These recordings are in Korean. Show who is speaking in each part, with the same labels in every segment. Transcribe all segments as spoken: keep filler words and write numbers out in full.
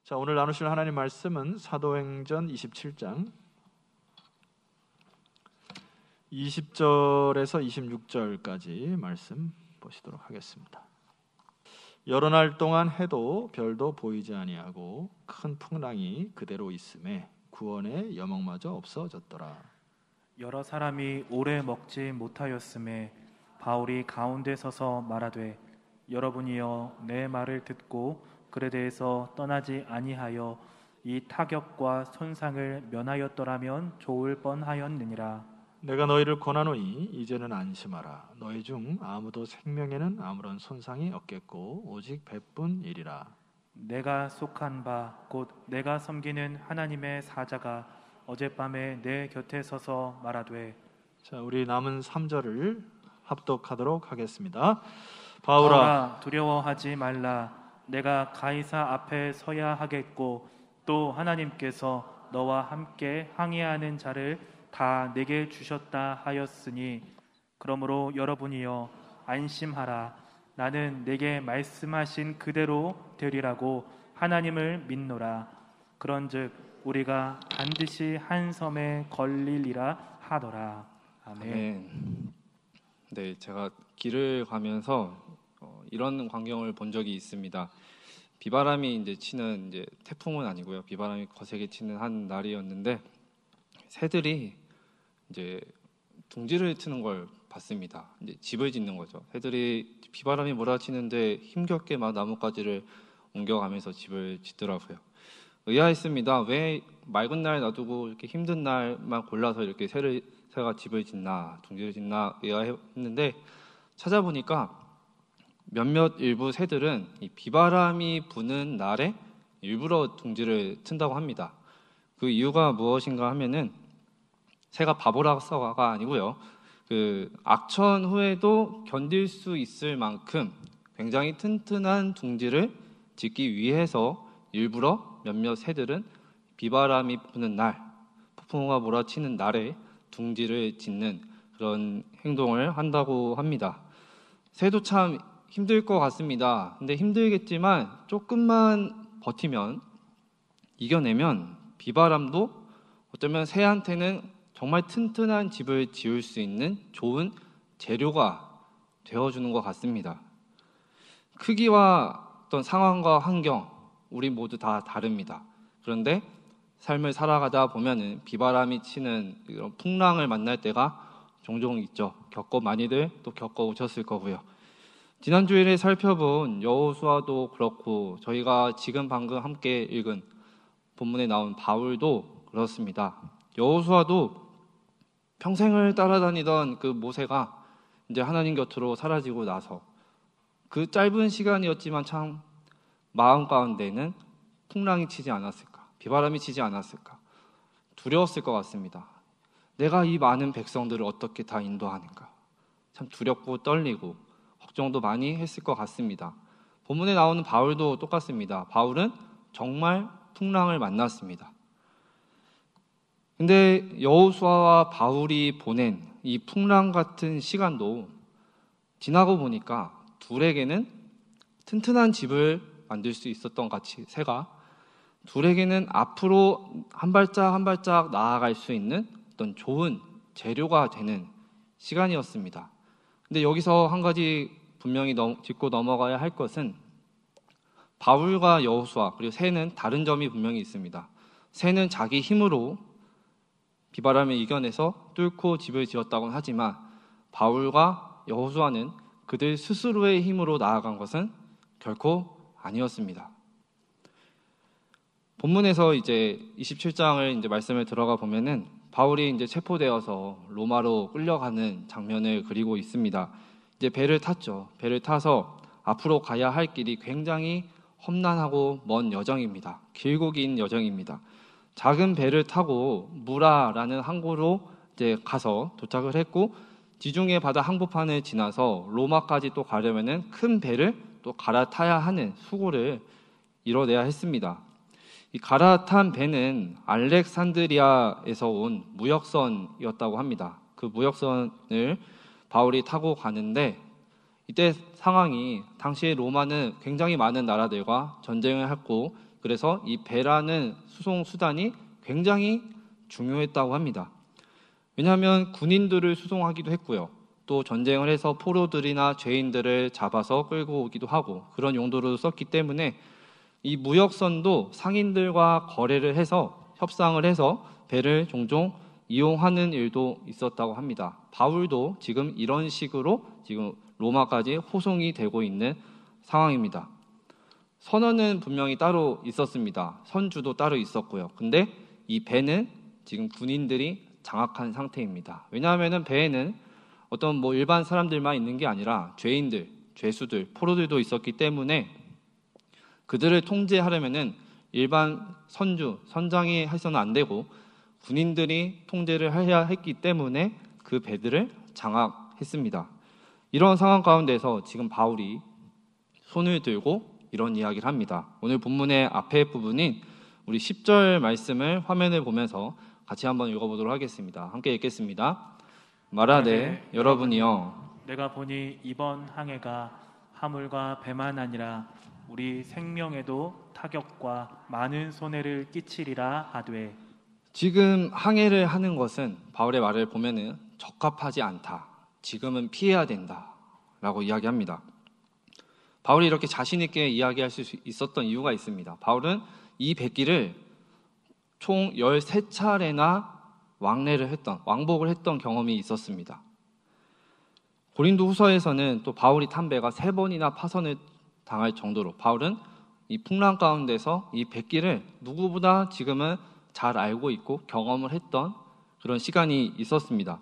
Speaker 1: 자, 오늘 나누실 하나님 말씀은 사도행전 이십칠 장 이십 절에서 이십육 절까지 말씀 보시도록 하겠습니다. 여러 날 동안 해도 별도 보이지 아니하고 큰 풍랑이 그대로 있음에 구원의 여목마저 없어졌더라.
Speaker 2: 여러 사람이 오래 먹지 못하였음에 바울이 가운데 서서 말하되 여러분이여 내 말을 듣고 글에 대해서 떠나지 아니하여 이 타격과 손상을 면하였더라면 좋을 뻔하였느니라.
Speaker 1: 내가 너희를 권하노니 이제는 안심하라. 너희 중 아무도 생명에는 아무런 손상이 없겠고 오직 배뿐이리라.
Speaker 2: 내가 속한 바 곧 내가 섬기는 하나님의 사자가 어젯밤에 내 곁에 서서 말하되.
Speaker 1: 자, 우리 남은 삼 절을 합독하도록 하겠습니다.
Speaker 2: 바울아,
Speaker 1: 바울아
Speaker 2: 두려워하지 말라. 내가 가이사 앞에 서야 하겠고 또 하나님께서 너와 함께 항해하는 자를 다 내게 주셨다 하였으니 그러므로 여러분이여 안심하라. 나는 내게 말씀하신 그대로 되리라고 하나님을 믿노라. 그런즉 우리가 반드시 한 섬에 걸리리라 하더라. 아멘.
Speaker 3: 아멘. 네, 제가 길을 가면서 어, 이런 광경을 본 적이 있습니다. 비바람이 이제 치는 이제 태풍은 아니고요. 비바람이 거세게 치는 한 날이었는데 새들이 이제 둥지를 트는 걸 봤습니다. 이제 집을 짓는 거죠. 새들이 비바람이 몰아치는데 힘겹게 막 나뭇가지를 옮겨가면서 집을 짓더라고요. 의아했습니다. 왜 맑은 날 놔두고 이렇게 힘든 날만 골라서 이렇게 새를 새가 집을 짓나 둥지를 짓나 의아했는데 찾아보니까 몇몇 일부 새들은 이 비바람이 부는 날에 일부러 둥지를 튼다고 합니다. 그 이유가 무엇인가 하면은 새가 바보라서가 아니고요. 그 악천 후에도 견딜 수 있을 만큼 굉장히 튼튼한 둥지를 짓기 위해서 일부러 몇몇 새들은 비바람이 부는 날, 폭풍우가 몰아치는 날에 둥지를 짓는 그런 행동을 한다고 합니다. 새도 참 힘들 것 같습니다. 근데 힘들겠지만 조금만 버티면 이겨내면 비바람도 어쩌면 새한테는 정말 튼튼한 집을 지을 수 있는 좋은 재료가 되어주는 것 같습니다. 크기와 어떤 상황과 환경 우리 모두 다 다릅니다. 그런데 삶을 살아가다 보면은 비바람이 치는 이런 풍랑을 만날 때가 종종 있죠. 겪어 많이들 또 겪어 오셨을 거고요. 지난 주일에 살펴본 여호수아도 그렇고 저희가 지금 방금 함께 읽은 본문에 나온 바울도 그렇습니다. 여호수아도 평생을 따라다니던 그 모세가 이제 하나님 곁으로 사라지고 나서 그 짧은 시간이었지만 참 마음 가운데는 풍랑이 치지 않았을까, 비바람이 치지 않았을까, 두려웠을 것 같습니다. 내가 이 많은 백성들을 어떻게 다 인도하는가, 참 두렵고 떨리고 걱정도 많이 했을 것 같습니다. 본문에 나오는 바울도 똑같습니다. 바울은 정말 풍랑을 만났습니다. 근데 여호수아와 바울이 보낸 이 풍랑 같은 시간도 지나고 보니까 둘에게는 튼튼한 집을 만들 수 있었던 같이 새가 둘에게는 앞으로 한 발짝 한 발짝 나아갈 수 있는 어떤 좋은 재료가 되는 시간이었습니다. 근데 여기서 한 가지 분명히 넘, 짚고 넘어가야 할 것은 바울과 여호수아 그리고 새는 다른 점이 분명히 있습니다. 새는 자기 힘으로 비바람을 이겨내서 뚫고 집을 지었다고는 하지만 바울과 여호수아는 그들 스스로의 힘으로 나아간 것은 결코 아니었습니다. 본문에서 이제 이십칠 장을 이제 말씀을 들어가 보면은 바울이 이제 체포되어서 로마로 끌려가는 장면을 그리고 있습니다. 이제 배를 탔죠. 배를 타서 앞으로 가야 할 길이 굉장히 험난하고 먼 여정입니다. 길고 긴 여정입니다. 작은 배를 타고 무라라는 항구로 이제 가서 도착을 했고 지중해 바다 항구판을 지나서 로마까지 또 가려면은 큰 배를 또 갈아타야 하는 수고를 이뤄내야 했습니다. 이 갈아탄 배는 알렉산드리아에서 온 무역선이었다고 합니다. 그 무역선을 바울이 타고 가는데 이때 상황이 당시에 로마는 굉장히 많은 나라들과 전쟁을 했고 그래서 이 배라는 수송 수단이 굉장히 중요했다고 합니다. 왜냐하면 군인들을 수송하기도 했고요. 또 전쟁을 해서 포로들이나 죄인들을 잡아서 끌고 오기도 하고 그런 용도로 썼기 때문에 이 무역선도 상인들과 거래를 해서 협상을 해서 배를 종종 이용하는 일도 있었다고 합니다. 바울도 지금 이런 식으로 지금 로마까지 호송이 되고 있는 상황입니다. 선원은 분명히 따로 있었습니다. 선주도 따로 있었고요. 근데 이 배는 지금 군인들이 장악한 상태입니다. 왜냐하면 배에는 어떤 뭐 일반 사람들만 있는 게 아니라 죄인들, 죄수들, 포로들도 있었기 때문에 그들을 통제하려면은 일반 선주, 선장이 해서는 안 되고 군인들이 통제를 해야 했기 때문에 그 배들을 장악했습니다. 이런 상황 가운데서 지금 바울이 손을 들고 이런 이야기를 합니다. 오늘 본문의 앞에 부분인 우리 십 절 말씀을 화면을 보면서 같이 한번 읽어보도록 하겠습니다. 함께 읽겠습니다. 말하되
Speaker 2: 네,
Speaker 3: 여러분이여
Speaker 2: 내가 보니 이번 항해가 화물과 배만 아니라 우리 생명에도 타격과 많은 손해를 끼치리라 하되.
Speaker 3: 지금 항해를 하는 것은 바울의 말을 보면은 적합하지 않다. 지금은 피해야 된다. 라고 이야기합니다. 바울이 이렇게 자신 있게 이야기할 수 있었던 이유가 있습니다. 바울은 이 백기를 총 열세 차례나 왕래를 했던, 왕복을 했던 경험이 있었습니다. 고린도 후서에서는 또 바울이 탄 배가 세 번이나 파선을 당할 정도로 바울은 이 풍랑 가운데서 이 백기를 누구보다 지금은 잘 알고 있고 경험을 했던 그런 시간이 있었습니다.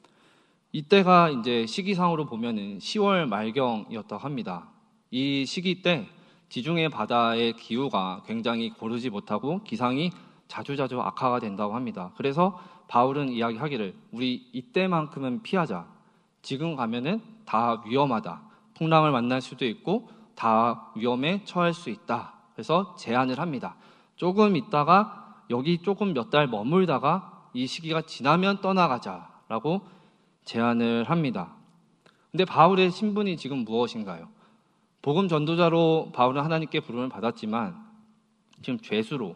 Speaker 3: 이때가 이제 시기상으로 보면은 시월 말경이었다고 합니다. 이 시기 때 지중해 바다의 기후가 굉장히 고르지 못하고 기상이 자주자주 악화가 된다고 합니다. 그래서 바울은 이야기하기를 우리 이때만큼은 피하자. 지금 가면은 다 위험하다. 풍랑을 만날 수도 있고 다 위험에 처할 수 있다. 그래서 제안을 합니다. 조금 있다가 여기 조금 몇 달 머물다가 이 시기가 지나면 떠나가자라고 제안을 합니다. 근데 바울의 신분이 지금 무엇인가요? 복음 전도자로 바울은 하나님께 부름을 받았지만 지금 죄수로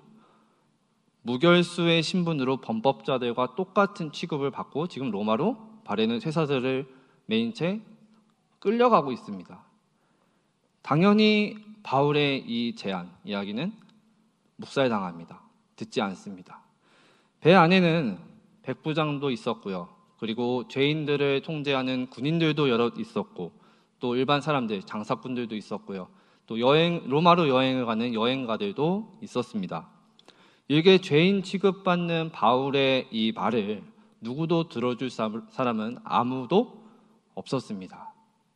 Speaker 3: 무결수의 신분으로 범법자들과 똑같은 취급을 받고 지금 로마로 바레는 쇠사슬을 매인 채 끌려가고 있습니다. 당연히 바울의 이 제안, 이야기는 묵살당합니다. 듣지 않습니다. 배 안에는 백부장도 있었고요. 그리고 죄인들을 통제하는 군인들도 여러 있었고 또 일반 사람들, 장사꾼들도 있었고요. 또 여행, 로마로 여행을 가는 여행가들도 있었습니다. 이게 죄인 취급받는 바울의 이 말을 누구도 들어줄 사람은 아무도 없었습니다.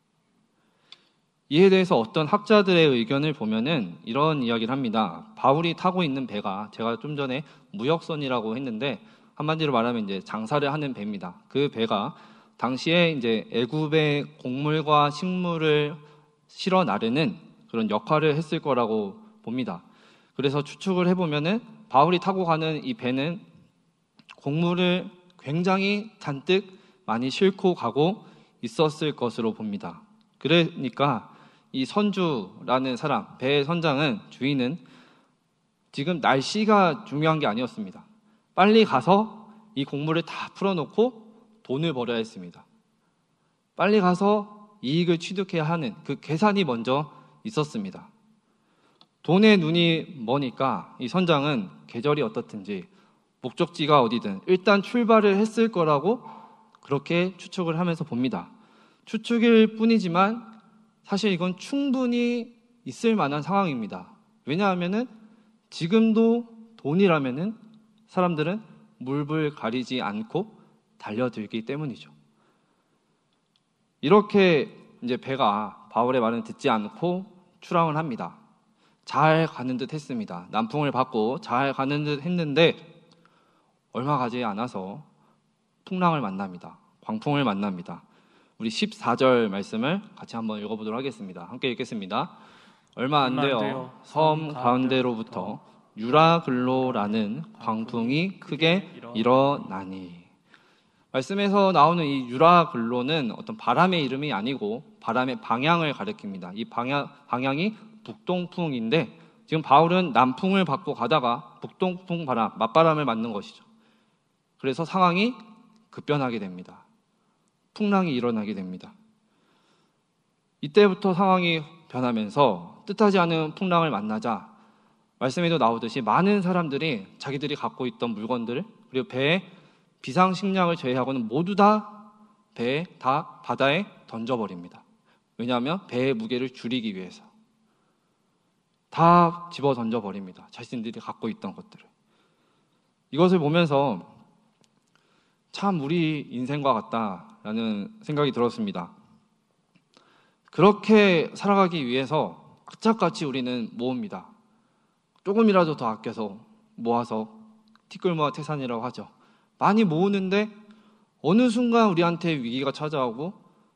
Speaker 3: 이에 대해서 어떤 학자들의 의견을 보면은 이런 이야기를 합니다. 바울이 타고 있는 배가 제가 좀 전에 무역선이라고 했는데 한마디로 말하면 이제 장사를 하는 배입니다. 그 배가 당시에 이제 애굽의 곡물과 식물을 실어 나르는 그런 역할을 했을 거라고 봅니다. 그래서 추측을 해보면은 바울이 타고 가는 이 배는 곡물을 굉장히 잔뜩 많이 싣고 가고 있었을 것으로 봅니다. 그러니까 이 선주라는 사람, 배의 선장은, 주인은 지금 날씨가 중요한 게 아니었습니다. 빨리 가서 이 곡물을 다 풀어놓고 돈을 벌어야 했습니다. 빨리 가서 이익을 취득해야 하는 그 계산이 먼저 있었습니다. 돈에 눈이 머니까 이 선장은 계절이 어떻든지 목적지가 어디든 일단 출발을 했을 거라고 그렇게 추측을 하면서 봅니다. 추측일 뿐이지만 사실 이건 충분히 있을 만한 상황입니다. 왜냐하면은 지금도 돈이라면은 사람들은 물불 가리지 않고 달려들기 때문이죠. 이렇게 이제 배가 바울의 말은 듣지 않고 출항을 합니다. 잘 가는 듯 했습니다. 남풍을 받고 잘 가는 듯 했는데 얼마 가지 않아서 풍랑을 만납니다. 광풍을 만납니다. 우리 십사 절 말씀을 같이 한번 읽어보도록 하겠습니다. 함께 읽겠습니다. 얼마 안 되어 섬 가운데로부터 유라글로라는 광풍이 크게 일어나니. 말씀에서 나오는 이 유라글로는 어떤 바람의 이름이 아니고 바람의 방향을 가리킵니다. 이 방향, 방향이 북동풍인데 지금 바울은 남풍을 받고 가다가 북동풍 바람, 맞바람을 맞는 것이죠. 그래서 상황이 급변하게 됩니다. 풍랑이 일어나게 됩니다. 이때부터 상황이 변하면서 뜻하지 않은 풍랑을 만나자 말씀에도 나오듯이 많은 사람들이 자기들이 갖고 있던 물건들 그리고 배에 비상식량을 제외하고는 모두 다 배에 다 바다에 던져버립니다. 왜냐하면 배의 무게를 줄이기 위해서 다 집어 던져버립니다. 자신들이 갖고 있던 것들을. 이것을 보면서 참 우리 인생과 같다라는 생각이 들었습니다. 그렇게 살아가기 위해서 악착같이 우리는 모읍니다. 조금이라도 더 아껴서 모아서 티끌모아 태산이라고 하죠. 많이 모으는데 어느 순간 우리한테 위기가 찾아오고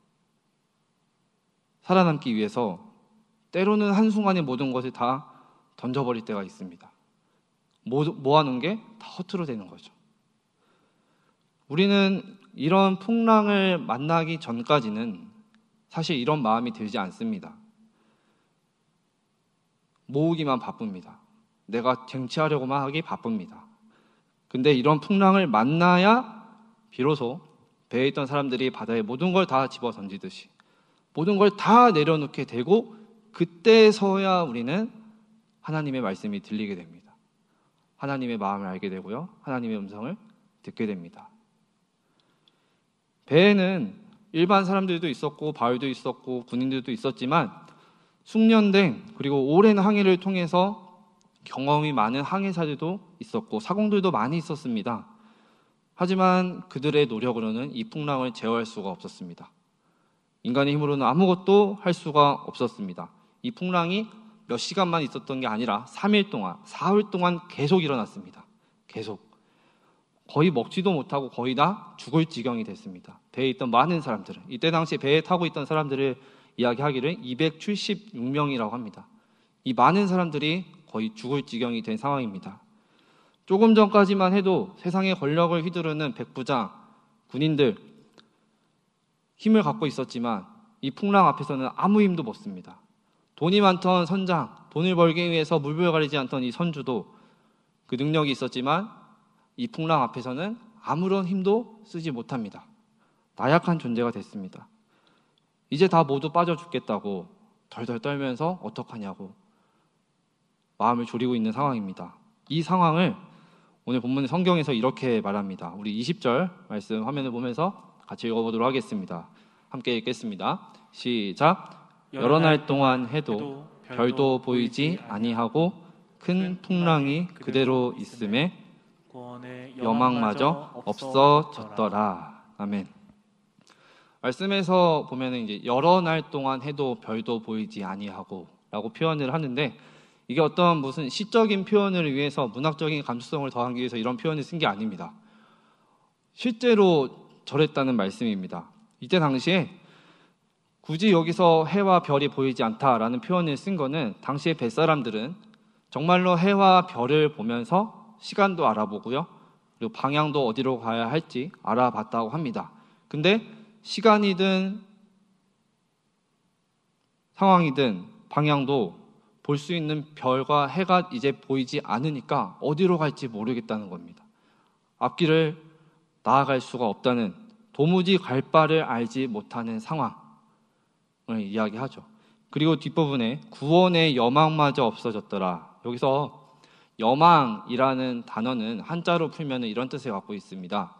Speaker 3: 살아남기 위해서 때로는 한순간에 모든 것을 다 던져버릴 때가 있습니다. 모아놓은 게 다 허투루 되는 거죠. 우리는 이런 풍랑을 만나기 전까지는 사실 이런 마음이 들지 않습니다. 모으기만 바쁩니다. 내가 쟁취하려고만 하기 바쁩니다. 근데 이런 풍랑을 만나야 비로소 배에 있던 사람들이 바다에 모든 걸 다 집어 던지듯이 모든 걸 다 내려놓게 되고 그때서야 우리는 하나님의 말씀이 들리게 됩니다. 하나님의 마음을 알게 되고요. 하나님의 음성을 듣게 됩니다. 배에는 일반 사람들도 있었고 바울도 있었고 군인들도 있었지만 숙련된 그리고 오랜 항해를 통해서 경험이 많은 항해사들도 있었고 사공들도 많이 있었습니다. 하지만 그들의 노력으로는 이 풍랑을 제어할 수가 없었습니다. 인간의 힘으로는 아무것도 할 수가 없었습니다. 이 풍랑이 몇 시간만 있었던 게 아니라 삼 일 동안, 사흘 동안 계속 일어났습니다. 계속. 거의 먹지도 못하고 거의 다 죽을 지경이 됐습니다. 배에 있던 많은 사람들은. 이때 당시 배에 타고 있던 사람들을 이야기하기를 이백칠십육 명이라고 합니다. 이 많은 사람들이 거의 죽을 지경이 된 상황입니다. 조금 전까지만 해도 세상의 권력을 휘두르는 백부장, 군인들 힘을 갖고 있었지만 이 풍랑 앞에서는 아무 힘도 못 씁니다. 돈이 많던 선장, 돈을 벌기 위해서 물불 가리지 않던 이 선주도 그 능력이 있었지만 이 풍랑 앞에서는 아무런 힘도 쓰지 못합니다. 나약한 존재가 됐습니다. 이제 다 모두 빠져 죽겠다고 덜덜 떨면서 어떡하냐고 마음을 졸이고 있는 상황입니다. 이 상황을 오늘 본문 성경에서 이렇게 말합니다. 우리 이십 절 말씀 화면을 보면서 같이 읽어보도록 하겠습니다. 함께 읽겠습니다. 시작. 여러 날 동안 해도 별도 보이지 아니하고 큰 풍랑이 그대로 있음에 여망마저 없어졌더라. 아멘. 말씀에서 보면은 이제 여러 날 동안 해도 별도 보이지 아니하고라고 표현을 하는데 이게 어떤 무슨 시적인 표현을 위해서 문학적인 감수성을 더하기 위해서 이런 표현을 쓴 게 아닙니다. 실제로 저랬다는 말씀입니다. 이때 당시에 굳이 여기서 해와 별이 보이지 않다라는 표현을 쓴 거는 당시의 뱃사람들은 정말로 해와 별을 보면서 시간도 알아보고요. 그리고 방향도 어디로 가야 할지 알아봤다고 합니다. 근데 시간이든 상황이든 방향도 볼 수 있는 별과 해가 이제 보이지 않으니까 어디로 갈지 모르겠다는 겁니다. 앞길을 나아갈 수가 없다는 도무지 갈 바를 알지 못하는 상황을 이야기하죠. 그리고 뒷부분에 구원의 여망마저 없어졌더라. 여기서 여망이라는 단어는 한자로 풀면 이런 뜻을 갖고 있습니다.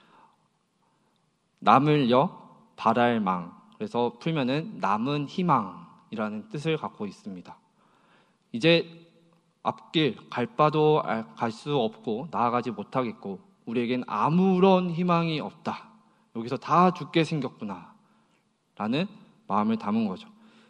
Speaker 3: 남을여 바랄 망. 그래서 풀면은 남은 희망이라는 뜻을 갖고 있습니다. 이제 앞길 갈 바도 갈 수 없고 나아가지 못하겠고 우리에겐 아무런 희망이 없다. 여기서 다 죽게 생겼구나 라는 마음을 담은 거죠.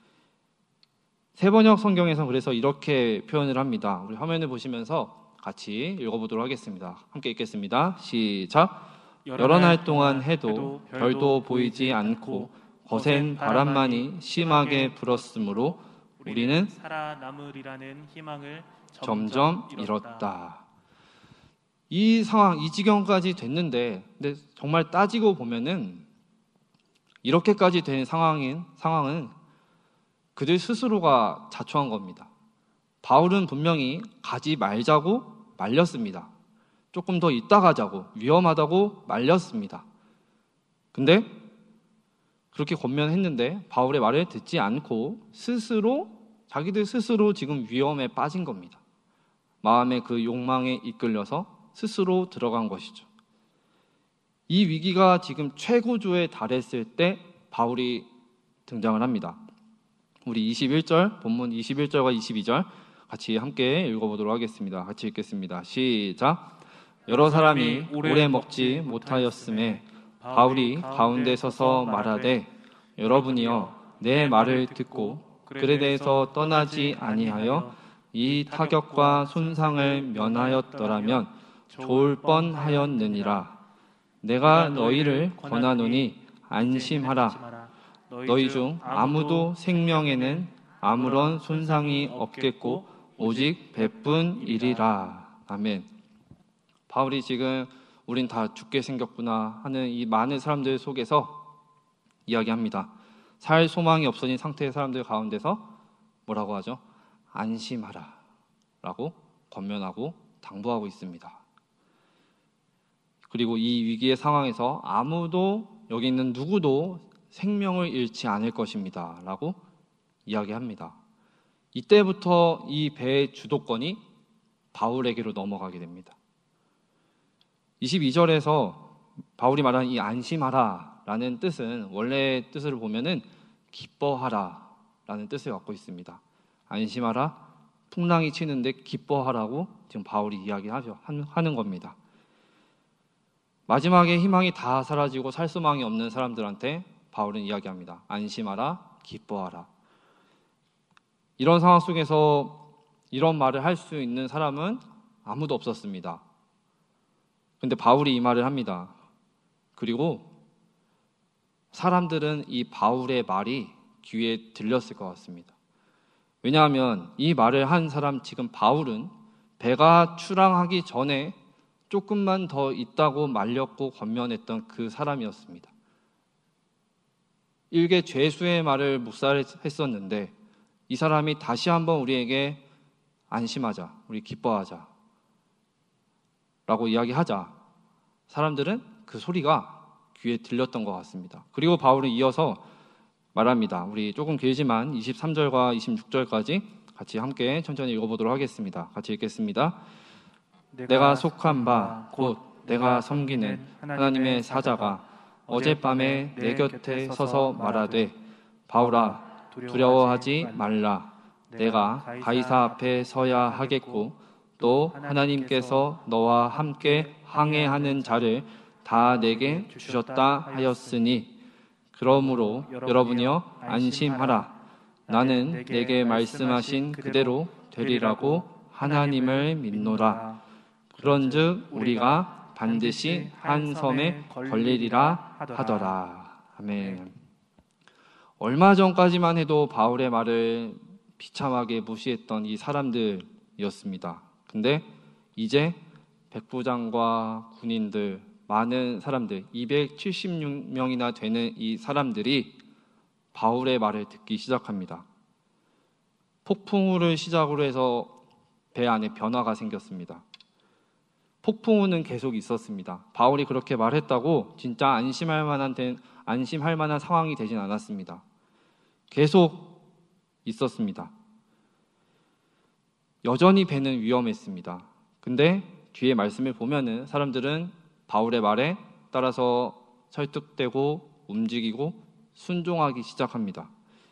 Speaker 3: 세번역 성경에서 그래서 이렇게 표현을 합니다. 우리 화면을 보시면서 같이 읽어보도록 하겠습니다. 함께 읽겠습니다. 시작. 여러 날 동안 해도 별도 보이지 않고 거센 바람만이 심하게 불었으므로 우리는
Speaker 2: 살아남으리라는 희망을
Speaker 3: 점점 잃었다. 이 상황, 이 지경까지 됐는데, 근데 정말 따지고 보면은 이렇게까지 된 상황인 상황은 그들 스스로가 자초한 겁니다. 바울은 분명히 가지 말자고 말렸습니다. 조금 더 있다 가자고, 위험하다고 말렸습니다. 근데 그렇게 권면했는데 바울의 말을 듣지 않고 스스로, 자기들 스스로 지금 위험에 빠진 겁니다. 마음의 그 욕망에 이끌려서 스스로 들어간 것이죠. 이 위기가 지금 최고조에 달했을 때 바울이 등장을 합니다. 우리 이십일 절, 본문 이십일 절과 이십이 절 같이 함께 읽어보도록 하겠습니다. 같이 읽겠습니다. 시작. 여러 사람이 오래 먹지 못하였음에 바울이 가운데 서서 말하되 여러분이여 내 말을 듣고 그레데에서 떠나지 아니하여 이 타격과 손상을 면하였더라면 좋을 뻔하였느니라. 내가 너희를 권하노니 안심하라. 너희 중 아무도 생명에는 아무런 손상이 없겠고 오직 배뿐이리라. 아멘. 바울이 지금 우린 다 죽게 생겼구나 하는 이 많은 사람들 속에서 이야기합니다. 살 소망이 없어진 상태의 사람들 가운데서 뭐라고 하죠? 안심하라 라고 권면하고 당부하고 있습니다. 그리고 이 위기의 상황에서 아무도, 여기 있는 누구도 생명을 잃지 않을 것입니다 라고 이야기합니다. 이때부터 이 배의 주도권이 바울에게로 넘어가게 됩니다. 이십이 절에서 바울이 말하는 이 안심하라 라는 뜻은 원래의 뜻을 보면은 기뻐하라 라는 뜻을 갖고 있습니다. 안심하라, 풍랑이 치는데 기뻐하라고 지금 바울이 이야기하죠, 하는 겁니다. 마지막에 희망이 다 사라지고 살 소망이 없는 사람들한테 바울은 이야기합니다. 안심하라, 기뻐하라. 이런 상황 속에서 이런 말을 할 수 있는 사람은 아무도 없었습니다. 근데 바울이 이 말을 합니다. 그리고 사람들은 이 바울의 말이 귀에 들렸을 것 같습니다. 왜냐하면 이 말을 한 사람, 지금 바울은 배가 출항하기 전에 조금만 더 있다고 말렸고 권면했던 그 사람이었습니다. 일개 죄수의 말을 묵살했었는데 이 사람이 다시 한번 우리에게 안심하자, 우리 기뻐하자 라고 이야기하자, 사람들은 그 소리가 귀에 들렸던 것 같습니다. 그리고 바울은 이어서 말합니다. 우리 조금 길지만 이십삼 절과 이십육 절까지 같이 함께 천천히 읽어보도록 하겠습니다. 같이 읽겠습니다. 내가 속한 바 곧 내가 섬기는 하나님의 사자가 어젯밤에 내 곁에 서서 말하되 바울아 두려워하지 말라. 내가 가이사 앞에 서야 하겠고 또 하나님께서 너와 함께 항해하는 자를 다 내게 주셨다 하였으니 그러므로 여러분이여 안심하라. 나는 내게 말씀하신 그대로 되리라고 하나님을 믿노라. 그런즉 우리가 반드시 한 섬에 걸리리라 하더라. 아멘. 얼마 전까지만 해도 바울의 말을 비참하게 무시했던 이 사람들이었습니다. 근데 이제 백부장과 군인들, 많은 사람들, 이백칠십육 명이나 되는 이 사람들이 바울의 말을 듣기 시작합니다. 폭풍우를 시작으로 해서 배 안에 변화가 생겼습니다. 폭풍우는 계속 있었습니다. 바울이 그렇게 말했다고 진짜 안심할 만한, 안심할 만한 상황이 되진 않았습니다. 계속 있었습니다. 여전히 배는 위험했습니다. 근데 뒤에 말씀을 보면은 사람들은 바울의 말에 따라서 설득되고 움직이고 순종하기 시작합니다.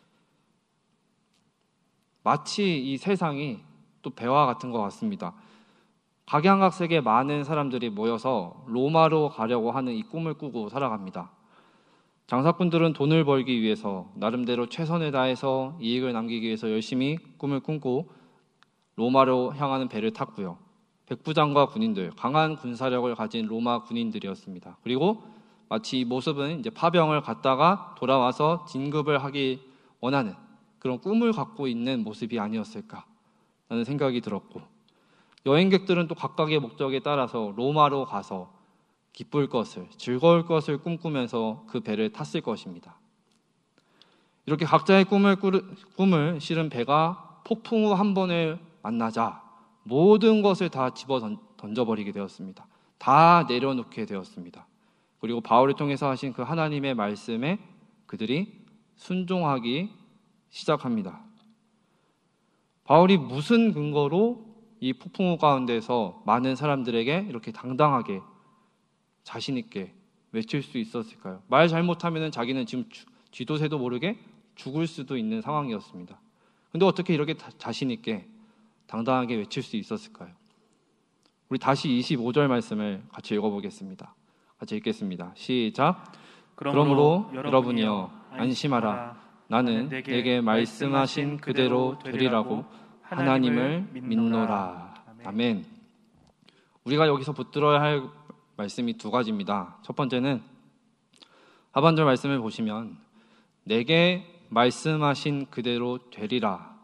Speaker 3: 마치 이 세상이 또 배와 같은 것 같습니다. 각양각색의 많은 사람들이 모여서 로마로 가려고 하는 이 꿈을 꾸고 살아갑니다. 장사꾼들은 돈을 벌기 위해서 나름대로 최선을 다해서 이익을 남기기 위해서 열심히 꿈을 꾸고 로마로 향하는 배를 탔고요. 백부장과 군인들, 강한 군사력을 가진 로마 군인들이었습니다. 그리고 마치 이 모습은 이제 파병을 갔다가 돌아와서 진급을 하기 원하는 그런 꿈을 갖고 있는 모습이 아니었을까 라는 생각이 들었고, 여행객들은 또 각각의 목적에 따라서 로마로 가서 기쁠 것을, 즐거울 것을 꿈꾸면서 그 배를 탔을 것입니다. 이렇게 각자의 꿈을, 꾸르, 꿈을 실은 배가 폭풍우 한 번을 만나자 모든 것을 다 집어 던져버리게 되었습니다. 다 내려놓게 되었습니다. 그리고 바울을 통해서 하신 그 하나님의 말씀에 그들이 순종하기 시작합니다. 바울이 무슨 근거로 이 폭풍우 가운데서 많은 사람들에게 이렇게 당당하게 자신 있게 외칠 수 있었을까요? 말 잘못하면 자기는 지금 쥐도 새도 모르게 죽을 수도 있는 상황이었습니다. 근데 어떻게 이렇게 자신 있게 당당하게 외칠 수 있었을까요? 우리 다시 이십오 절 말씀을 같이 읽어보겠습니다. 같이 읽겠습니다. 시작. 그러므로, 그러므로 여러분이여 안심하라. 나는 내게 말씀하신 그대로 되리라고 하나님을 믿노라. 아멘. 우리가 여기서 붙들어야 할 말씀이 두 가지입니다. 첫 번째는 하반절 말씀을 보시면 내게 말씀하신 그대로 되리라.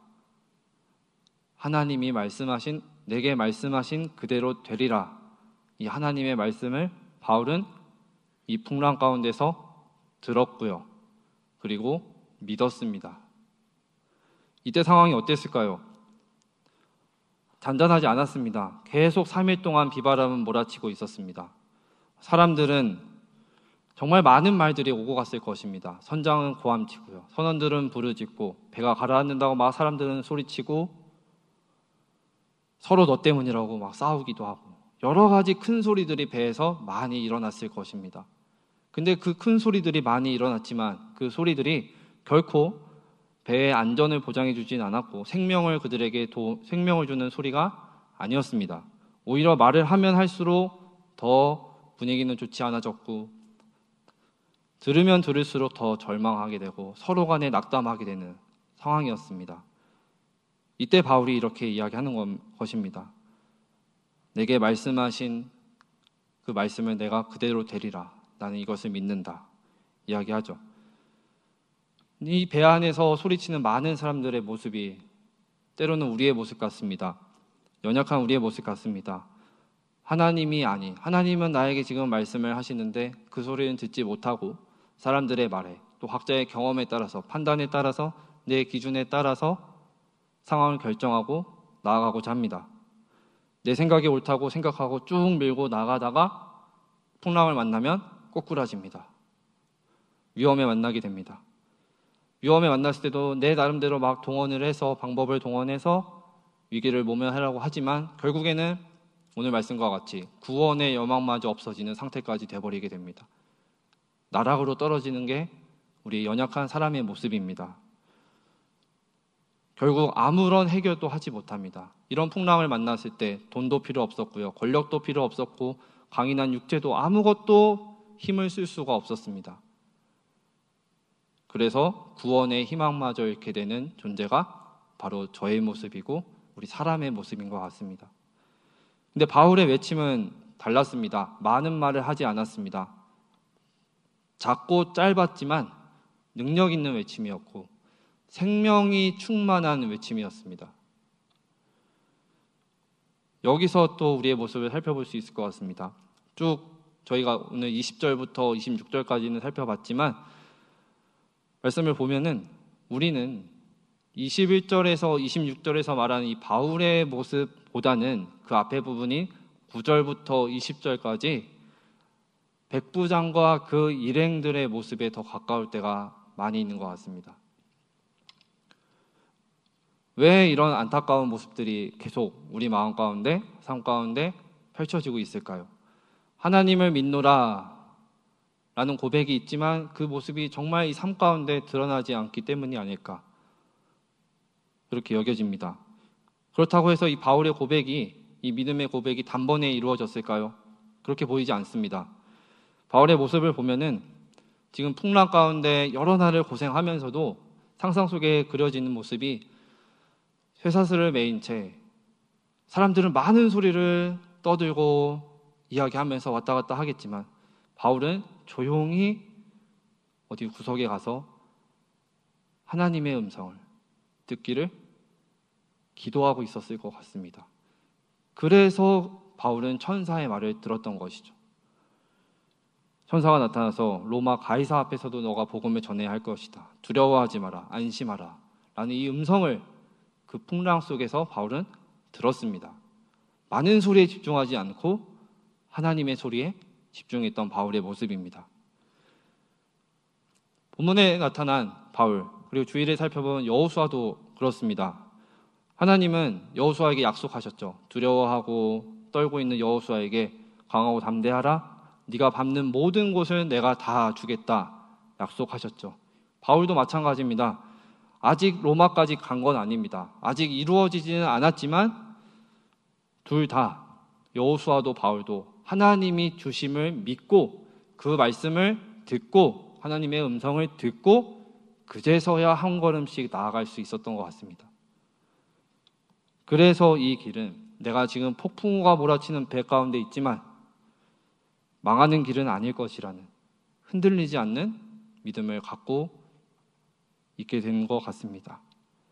Speaker 3: 하나님이 말씀하신 내게 말씀하신 그대로 되리라. 이 하나님의 말씀을 바울은 이 풍랑 가운데서 들었고요. 그리고 믿었습니다. 이때 상황이 어땠을까요? 잔잔하지 않았습니다. 계속 삼 일 동안 비바람은 몰아치고 있었습니다. 사람들은 정말 많은 말들이 오고 갔을 것입니다. 선장은 고함치고요. 선원들은 부르짖고 배가 가라앉는다고 막 사람들은 소리치고 서로 너 때문이라고 막 싸우기도 하고 여러 가지 큰 소리들이 배에서 많이 일어났을 것입니다. 근데 그 큰 소리들이 많이 일어났지만 그 소리들이 결코 배의 안전을 보장해 주진 않았고 생명을 그들에게 도, 생명을 주는 소리가 아니었습니다. 오히려 말을 하면 할수록 더 분위기는 좋지 않아졌고 들으면 들을수록 더 절망하게 되고 서로 간에 낙담하게 되는 상황이었습니다. 이때 바울이 이렇게 이야기하는 것입니다. 내게 말씀하신 그 말씀을 내가 그대로 되리라. 나는 이것을 믿는다. 이야기하죠. 이 배 안에서 소리치는 많은 사람들의 모습이 때로는 우리의 모습 같습니다. 연약한 우리의 모습 같습니다. 하나님이 아닌, 하나님은 나에게 지금 말씀을 하시는데 그 소리는 듣지 못하고 사람들의 말에 또 각자의 경험에 따라서 판단에 따라서 내 기준에 따라서 상황을 결정하고 나아가고자 합니다. 내 생각이 옳다고 생각하고 쭉 밀고 나가다가 풍랑을 만나면 꼬꾸라집니다. 위험에 만나게 됩니다. 위험에 만났을 때도 내 나름대로 막 동원을 해서 방법을 동원해서 위기를 모면하려고 하지만 결국에는 오늘 말씀과 같이 구원의 여망마저 없어지는 상태까지 돼버리게 됩니다. 나락으로 떨어지는 게 우리 연약한 사람의 모습입니다. 결국 아무런 해결도 하지 못합니다. 이런 풍랑을 만났을 때 돈도 필요 없었고요. 권력도 필요 없었고 강인한 육체도 아무것도 힘을 쓸 수가 없었습니다. 그래서 구원의 희망마저 잃게 되는 존재가 바로 저의 모습이고 우리 사람의 모습인 것 같습니다. 근데 바울의 외침은 달랐습니다. 많은 말을 하지 않았습니다. 작고 짧았지만 능력 있는 외침이었고 생명이 충만한 외침이었습니다. 여기서 또 우리의 모습을 살펴볼 수 있을 것 같습니다. 쭉 저희가 오늘 이십 절부터 이십육 절까지는 살펴봤지만 말씀을 보면은 우리는 이십일 절에서 이십육 절에서 말하는 이 바울의 모습보다는 그 앞에 부분인 구 절부터 이십 절까지 백부장과 그 일행들의 모습에 더 가까울 때가 많이 있는 것 같습니다. 왜 이런 안타까운 모습들이 계속 우리 마음 가운데, 삶 가운데 펼쳐지고 있을까요? 하나님을 믿노라 라는 고백이 있지만 그 모습이 정말 이 삶 가운데 드러나지 않기 때문이 아닐까 그렇게 여겨집니다. 그렇다고 해서 이 바울의 고백이, 이 믿음의 고백이 단번에 이루어졌을까요? 그렇게 보이지 않습니다. 바울의 모습을 보면은 지금 풍랑 가운데 여러 날을 고생하면서도 상상 속에 그려지는 모습이 쇠사슬을 메인 채 사람들은 많은 소리를 떠들고 이야기하면서 왔다 갔다 하겠지만 바울은 조용히 어디 구석에 가서 하나님의 음성을 듣기를 기도하고 있었을 것 같습니다. 그래서 바울은 천사의 말을 들었던 것이죠. 천사가 나타나서 로마 가이사 앞에서도 너가 복음을 전해야 할 것이다. 두려워하지 마라. 안심하라. 라는 이 음성을 그 풍랑 속에서 바울은 들었습니다. 많은 소리에 집중하지 않고 하나님의 소리에 집중했던 바울의 모습입니다. 본문에 나타난 바울, 그리고 주일에 살펴본 여호수아도 그렇습니다. 하나님은 여호수아에게 약속하셨죠. 두려워하고 떨고 있는 여호수아에게 강하고 담대하라. 네가 밟는 모든 곳을 내가 다 주겠다 약속하셨죠. 바울도 마찬가지입니다. 아직 로마까지 간 건 아닙니다. 아직 이루어지지는 않았지만 둘 다, 여호수아도 바울도 하나님이 주심을 믿고 그 말씀을 듣고 하나님의 음성을 듣고 그제서야 한 걸음씩 나아갈 수 있었던 것 같습니다. 그래서 이 길은 내가 지금 폭풍우가 몰아치는 배 가운데 있지만 망하는 길은 아닐 것이라는 흔들리지 않는 믿음을 갖고 있게 된 것 같습니다.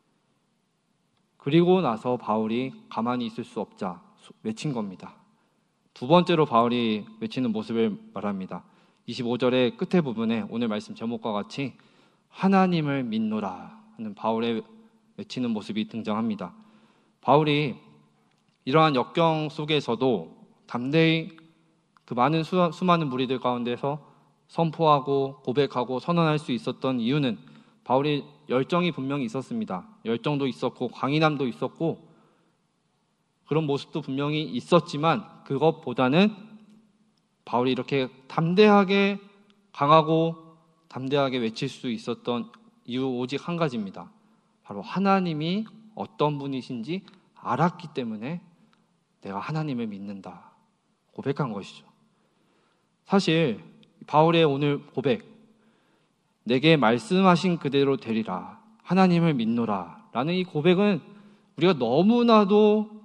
Speaker 3: 그리고 나서 바울이 가만히 있을 수 없자 외친 겁니다. 두 번째로 바울이 외치는 모습을 말합니다. 이십오 절의 끝에 부분에 오늘 말씀 제목과 같이 하나님을 믿노라 하는 바울의 외치는 모습이 등장합니다. 바울이 이러한 역경 속에서도 담대히 그 많은 수, 수많은 무리들 가운데서 선포하고 고백하고 선언할 수 있었던 이유는 바울이 열정이 분명히 있었습니다. 열정도 있었고 강인함도 있었고 그런 모습도 분명히 있었지만 그것보다는 바울이 이렇게 담대하게 강하고 담대하게 외칠 수 있었던 이유 오직 한 가지입니다. 바로 하나님이 어떤 분이신지 알았기 때문에 내가 하나님을 믿는다 고백한 것이죠. 사실 바울의 오늘 고백, 내게 말씀하신 그대로 되리라, 하나님을 믿노라 라는 이 고백은 우리가 너무나도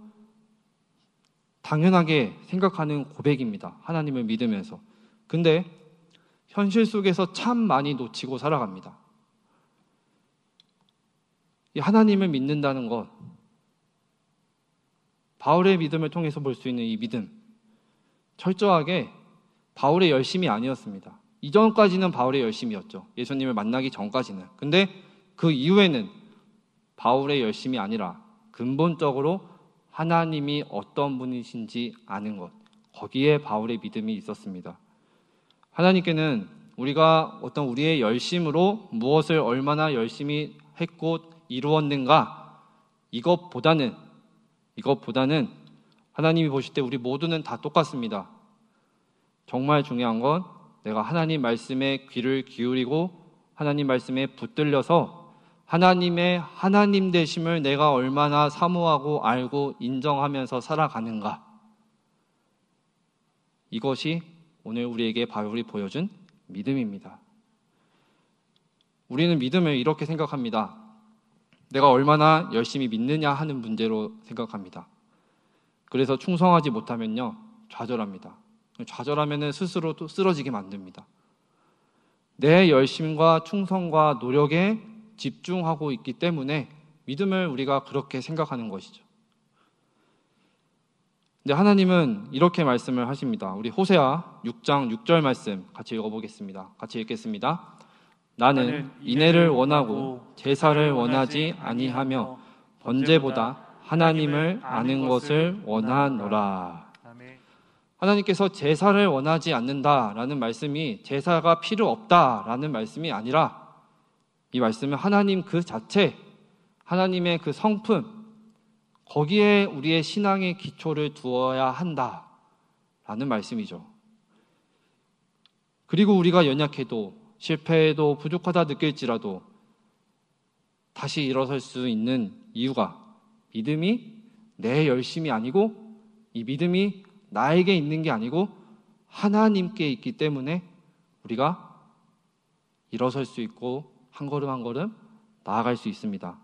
Speaker 3: 당연하게 생각하는 고백입니다. 하나님을 믿으면서. 근데 현실 속에서 참 많이 놓치고 살아갑니다. 이 하나님을 믿는다는 것, 바울의 믿음을 통해서 볼 수 있는 이 믿음, 철저하게 바울의 열심이 아니었습니다. 이전까지는 바울의 열심이었죠. 예수님을 만나기 전까지는. 근데 그 이후에는 바울의 열심이 아니라 근본적으로 하나님이 어떤 분이신지 아는 것, 거기에 바울의 믿음이 있었습니다. 하나님께는 우리가 어떤 우리의 열심으로 무엇을 얼마나 열심히 했고 이루었는가, 이것보다는 이것보다는 하나님이 보실 때 우리 모두는 다 똑같습니다. 정말 중요한 건 내가 하나님 말씀에 귀를 기울이고 하나님 말씀에 붙들려서 하나님의 하나님 되심을 내가 얼마나 사모하고 알고 인정하면서 살아가는가. 이것이 오늘 우리에게 바울이 보여준 믿음입니다. 우리는 믿음을 이렇게 생각합니다. 내가 얼마나 열심히 믿느냐 하는 문제로 생각합니다. 그래서 충성하지 못하면요, 좌절합니다. 좌절하면 스스로 또 쓰러지게 만듭니다. 내 열심과 충성과 노력에 집중하고 있기 때문에 믿음을 우리가 그렇게 생각하는 것이죠. 근데 하나님은 이렇게 말씀을 하십니다. 우리 호세아 육 장 육 절 말씀 같이 읽어보겠습니다. 같이 읽겠습니다. 나는 인애를 원하고 제사를 원하지 아니하며 번제보다 하나님을 아는 것을 원하노라. 하나님께서 제사를 원하지 않는다라는 말씀이 제사가 필요 없다라는 말씀이 아니라 이 말씀은 하나님 그 자체, 하나님의 그 성품, 거기에 우리의 신앙의 기초를 두어야 한다라는 말씀이죠. 그리고 우리가 연약해도 실패해도 부족하다 느낄지라도 다시 일어설 수 있는 이유가 믿음이 내 열심이 아니고 이 믿음이 나에게 있는 게 아니고 하나님께 있기 때문에 우리가 일어설 수 있고 한 걸음 한 걸음 나아갈 수 있습니다.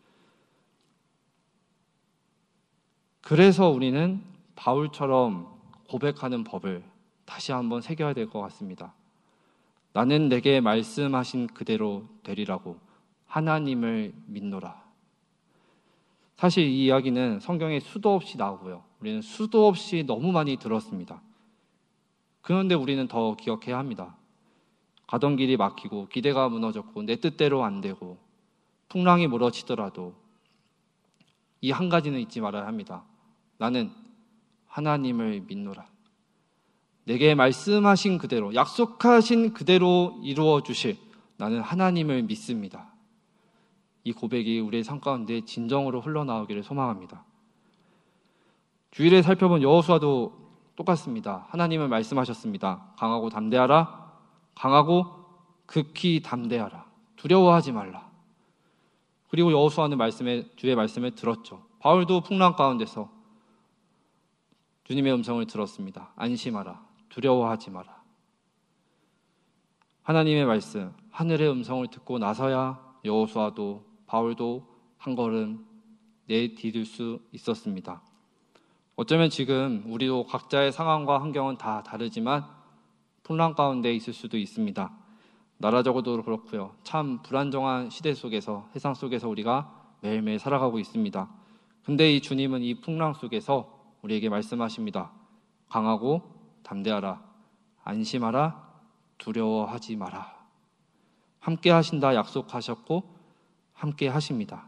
Speaker 3: 그래서 우리는 바울처럼 고백하는 법을 다시 한번 새겨야 될 것 같습니다. 나는 내게 말씀하신 그대로 되리라고 하나님을 믿노라. 사실 이 이야기는 성경에 수도 없이 나오고요. 우리는 수도 없이 너무 많이 들었습니다. 그런데 우리는 더 기억해야 합니다. 가던 길이 막히고 기대가 무너졌고 내 뜻대로 안 되고 풍랑이 몰아치더라도 이 한 가지는 잊지 말아야 합니다. 나는 하나님을 믿노라. 내게 말씀하신 그대로, 약속하신 그대로 이루어 주실 나는 하나님을 믿습니다. 이 고백이 우리의 삶 가운데 진정으로 흘러나오기를 소망합니다. 주일에 살펴본 여호수아도 똑같습니다. 하나님은 말씀하셨습니다. 강하고 담대하라. 강하고 극히 담대하라. 두려워하지 말라. 그리고 여호수아는 말씀에, 주의 말씀을 들었죠. 바울도 풍랑 가운데서 주님의 음성을 들었습니다. 안심하라. 두려워하지 마라. 하나님의 말씀, 하늘의 음성을 듣고 나서야 여호수아도 바울도 한 걸음 내디딜 수 있었습니다. 어쩌면 지금 우리도 각자의 상황과 환경은 다 다르지만 풍랑 가운데 있을 수도 있습니다. 나라적으로도 그렇고요. 참 불안정한 시대 속에서, 세상 속에서 우리가 매일매일 살아가고 있습니다. 근데 이 주님은 이 풍랑 속에서 우리에게 말씀하십니다. 강하고 담대하라. 안심하라. 두려워하지 마라. 함께 하신다 약속하셨고 함께 하십니다.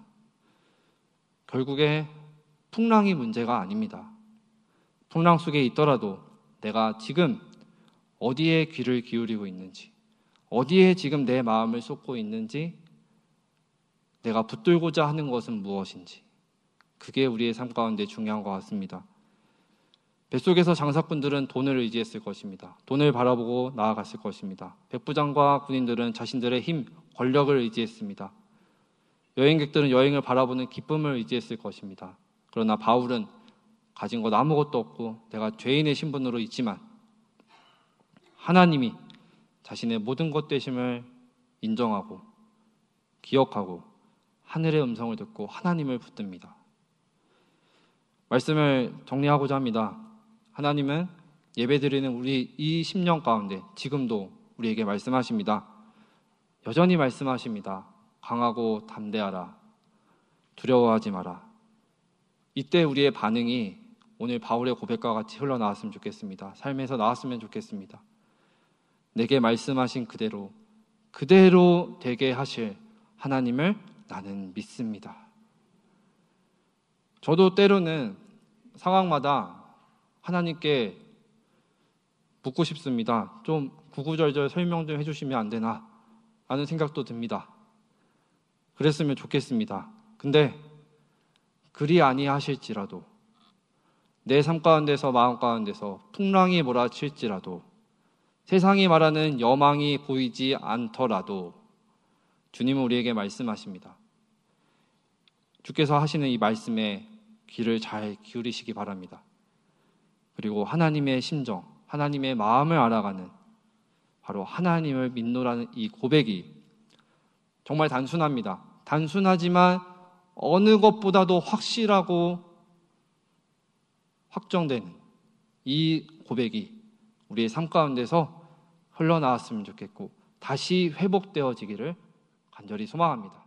Speaker 3: 결국에 풍랑이 문제가 아닙니다. 풍랑 속에 있더라도 내가 지금 어디에 귀를 기울이고 있는지, 어디에 지금 내 마음을 쏟고 있는지, 내가 붙들고자 하는 것은 무엇인지, 그게 우리의 삶 가운데 중요한 것 같습니다. 뱃속에서 장사꾼들은 돈을 의지했을 것입니다. 돈을 바라보고 나아갔을 것입니다. 백부장과 군인들은 자신들의 힘, 권력을 의지했습니다. 여행객들은 여행을 바라보는 기쁨을 의지했을 것입니다. 그러나 바울은 가진 것 아무것도 없고 내가 죄인의 신분으로 있지만 하나님이 자신의 모든 것 되심을 인정하고 기억하고 하늘의 음성을 듣고 하나님을 붙듭니다. 말씀을 정리하고자 합니다. 하나님은 예배드리는 우리 이 십 년 가운데 지금도 우리에게 말씀하십니다. 여전히 말씀하십니다. 강하고 담대하라. 두려워하지 마라. 이때 우리의 반응이 오늘 바울의 고백과 같이 흘러나왔으면 좋겠습니다. 삶에서 나왔으면 좋겠습니다. 내게 말씀하신 그대로 그대로 되게 하실 하나님을 나는 믿습니다. 저도 때로는 상황마다 하나님께 묻고 싶습니다. 좀 구구절절 설명 좀 해주시면 안 되나 하는 생각도 듭니다. 그랬으면 좋겠습니다. 근데 그리 아니하실지라도 내 삶 가운데서 마음 가운데서 풍랑이 몰아칠지라도 세상이 말하는 여망이 보이지 않더라도 주님은 우리에게 말씀하십니다. 주께서 하시는 이 말씀에 귀를 잘 기울이시기 바랍니다. 그리고 하나님의 심정, 하나님의 마음을 알아가는 바로 하나님을 믿노라는 이 고백이 정말 단순합니다. 단순하지만 어느 것보다도 확실하고 확정되는 이 고백이 우리의 삶 가운데서 흘러나왔으면 좋겠고 다시 회복되어지기를 간절히 소망합니다.